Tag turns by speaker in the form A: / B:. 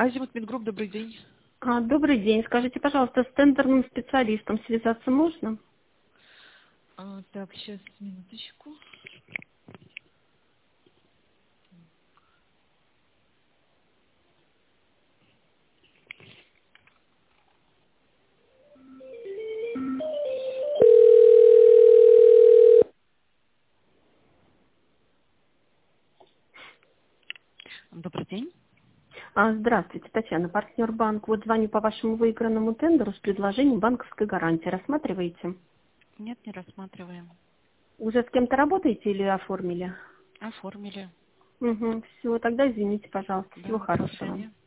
A: Азимут Мингрупп, добрый день.
B: Добрый день. Скажите, пожалуйста, с тендерным специалистом связаться можно?
A: Так, сейчас, минуточку. Добрый день.
B: Здравствуйте, Татьяна, партнер банк. Вот звоню по вашему выигранному тендеру с предложением банковской гарантии. Рассматриваете?
A: Нет, не рассматриваем.
B: Уже с кем-то работаете или оформили?
A: Оформили.
B: Угу. Все, тогда извините, пожалуйста. Всего
A: Да, до
B: хорошего.
A: свидания.